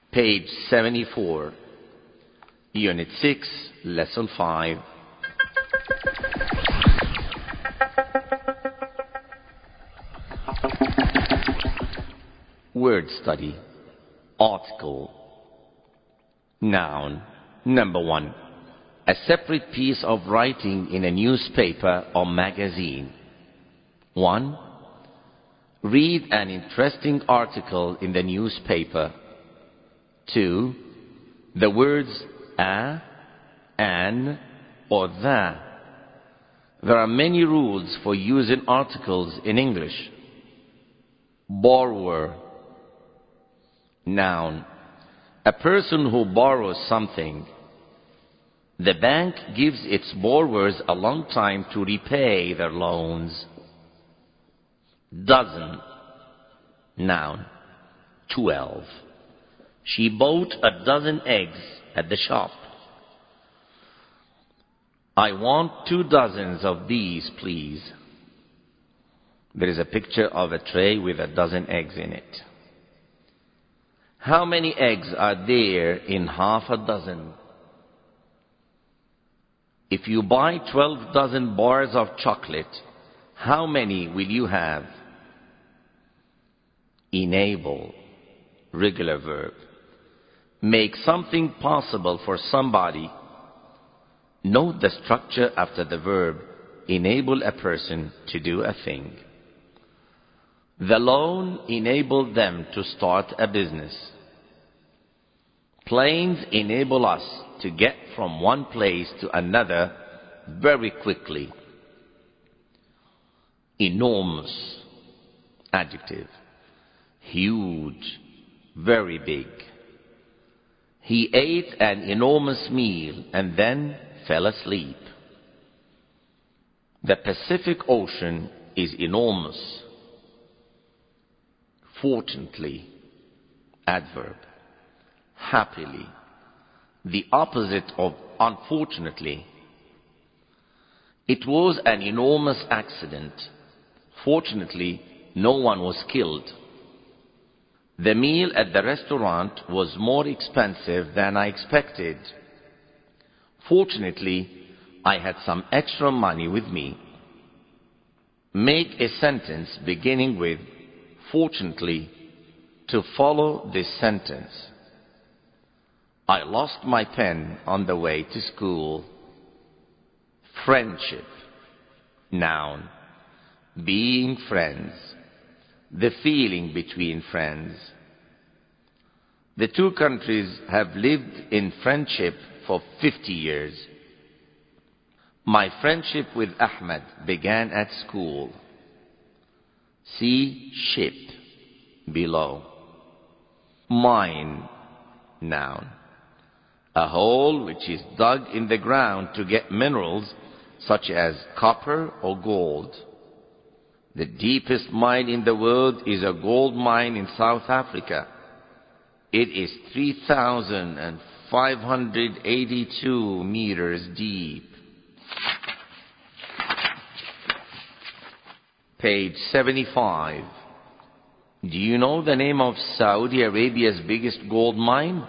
Page 74, Unit 6, Lesson 5. Word study. Article. Noun. Number 1. A separate piece of writing in a newspaper or magazine. 1. Read an interesting article in the newspaper. 2. The words a, an, or the. There are many rules for using articles in English. Borrower. Noun. A person who borrows something. The bank gives its borrowers a long time to repay their loans. Dozen. Noun. 12. She bought a dozen eggs at the shop. I want 2 dozens of these, please. There is a picture of a tray with a dozen eggs in it. How many eggs are there in half a dozen? If you buy 12 dozen bars of chocolate, how many will you have? Enable. Regular verb. Make something possible for somebody. Note the structure after the verb. Enable a person to do a thing. The loan enabled them to start a business. Planes enable us to get from one place to another very quickly. Enormous. Adjective. Huge. Very big. He ate an enormous meal and then fell asleep. The Pacific Ocean is enormous. Fortunately. Adverb. Happily. The opposite of unfortunately. It was an enormous accident. Fortunately, no one was killed. The meal at the restaurant was more expensive than I expected. Fortunately, I had some extra money with me. Make a sentence beginning with fortunately to follow this sentence. I lost my pen on the way to school. Friendship. Noun. Being friends. The feeling between friends. The 2 countries have lived in friendship for 50 years. My friendship with Ahmed began at school. See ship below. Mine. Noun. A hole which is dug in the ground to get minerals such as copper or gold. The deepest mine in the world is a gold mine in South Africa. It is 3,582 meters deep. Page 75. Do you know the name of Saudi Arabia's biggest gold mine?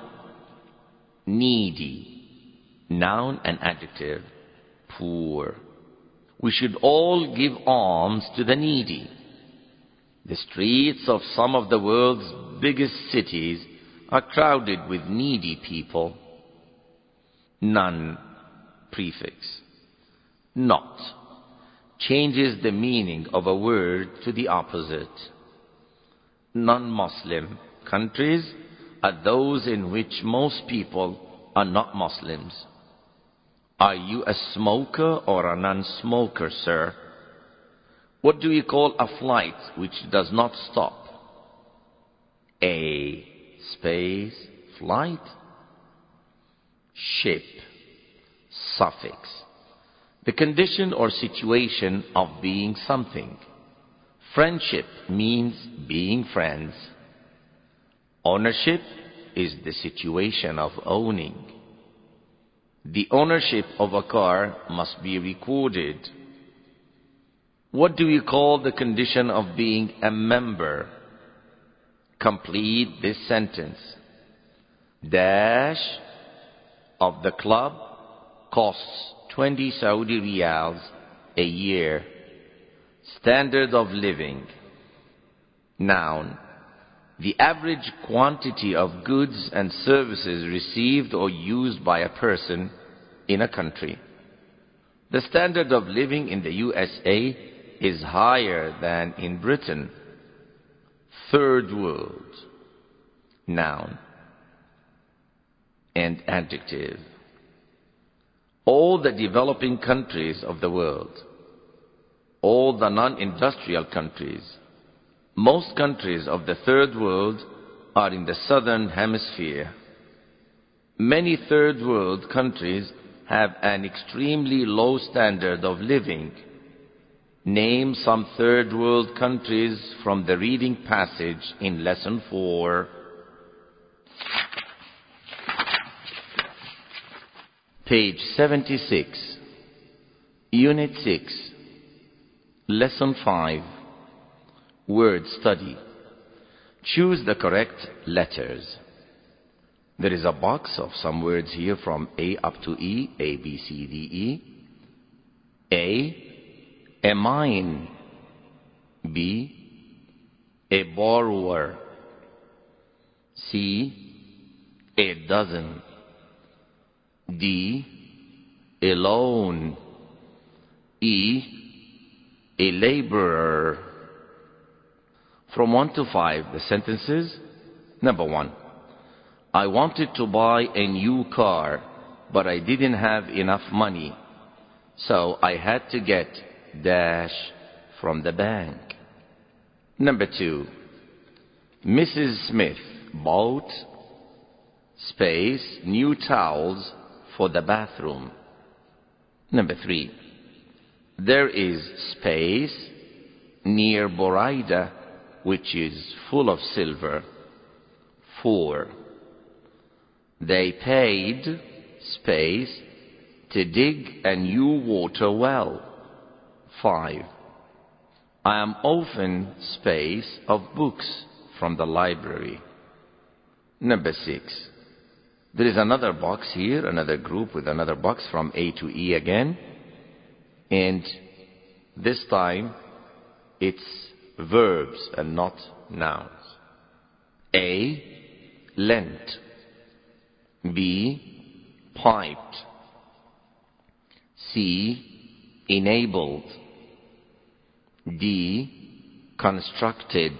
Needy. Noun and adjective. Poor. We should all give alms to the needy. The streets of some of the world's biggest cities are crowded with needy people. None. Prefix. Not. Changes the meaning of a word to the opposite. Non-Muslim countries are those in which most people are not Muslims. Are you a smoker or a non-smoker, sir? What do you call a flight which does not stop? A space flight. Ship. Suffix. The condition or situation of being something. Friendship means being friends. Ownership is the situation of owning. The ownership of a car must be recorded. What do you call the condition of being a member? Complete this sentence. dash of the club costs 20 Saudi riyals a year. Standard of living. Noun. The average quantity of goods and services received or used by a person in a country. The standard of living in the USA is higher than in Britain. Third world. Noun and adjective. All the developing countries of the world, all the non-industrial countries, most countries of the third world are in the southern hemisphere. Many third world countries have an extremely low standard of living. Name some third world countries from the reading passage in lesson 4. Page 76, Unit 6, Lesson 5, Word Study. Choose the correct letters. There is a box of some words here from A up to E, A, B, C, D, E. A mine. B, a borrower. C, a dozen. D, a loan. E, a laborer. From 1 to 5, the sentences. Number 1. I wanted to buy a new car, but I didn't have enough money, so I had to get dash from the bank. Number 2. Mrs. Smith bought space new towels for the bathroom. Number 3. There is space near Boraida, which is full of silver. 4. They paid space to dig a new water well. 5. I am often space of books from the library. Number 6. There is another box here, another group with another box from A to E again. And this time it's verbs and not nouns. A, lent. B, piped. C, enabled. D, constructed.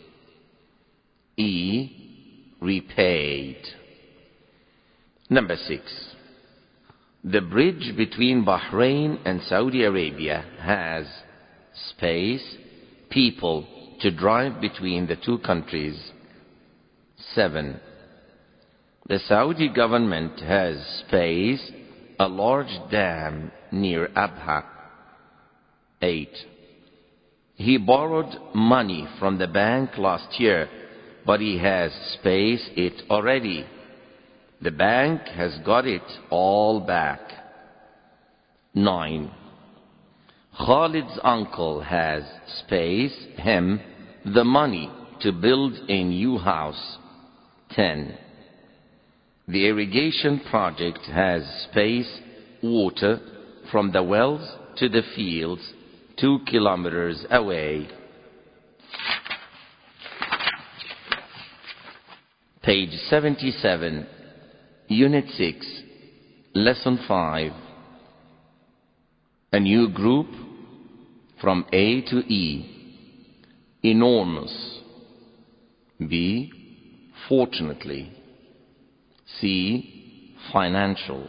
E, repaid. Number 6. The bridge between Bahrain and Saudi Arabia has space, people to drive between the two countries. 7. The Saudi government has space, a large dam near Abha. 8. He borrowed money from the bank last year, but he has space it already. The bank has got it all back. 9. Khalid's uncle has space, him, the money to build a new house. 10. The irrigation project has space, water from the wells to the fields 2 kilometers away. Page 77, Unit 6, Lesson 5. A new group from A to E. Enormous. B, fortunately. C, financial.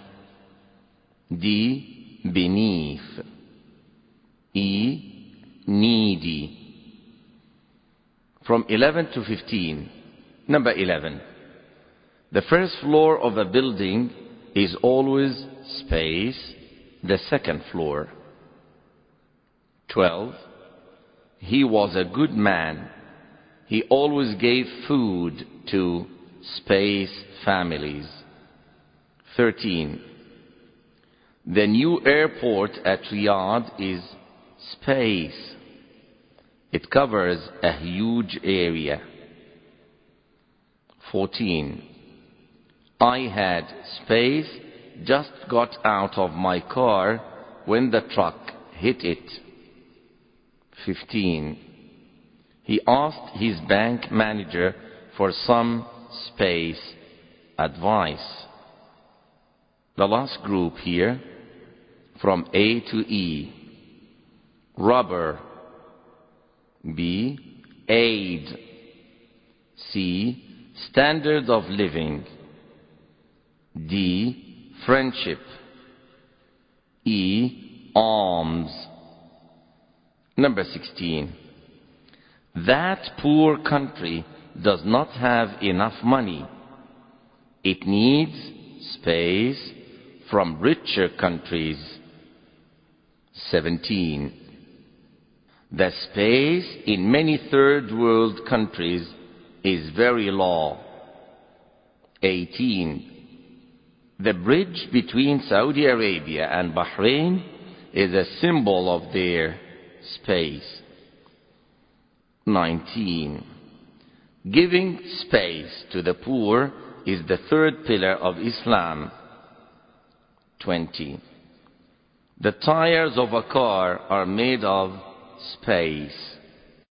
D, beneath. E, needy. From 11 to 15. Number 11. The first floor of a building is always space, the second floor. 12. He was a good man. He always gave food to space families. 13. The new airport at Riyadh is space. It covers a huge area. 14. I had space, just got out of my car when the truck hit it. 15. He asked his bank manager for some space advice. The last group here, from A to E. Rubber. B. Aid. C. Standard of living. D. Friendship. E. Alms. Number 16. That poor country does not have enough money. It needs space from richer countries. 17. The space in many third world countries is very low. 18. The bridge between Saudi Arabia and Bahrain is a symbol of their space. 19. Giving space to the poor is the third pillar of Islam. 20. The tires of a car are made of space.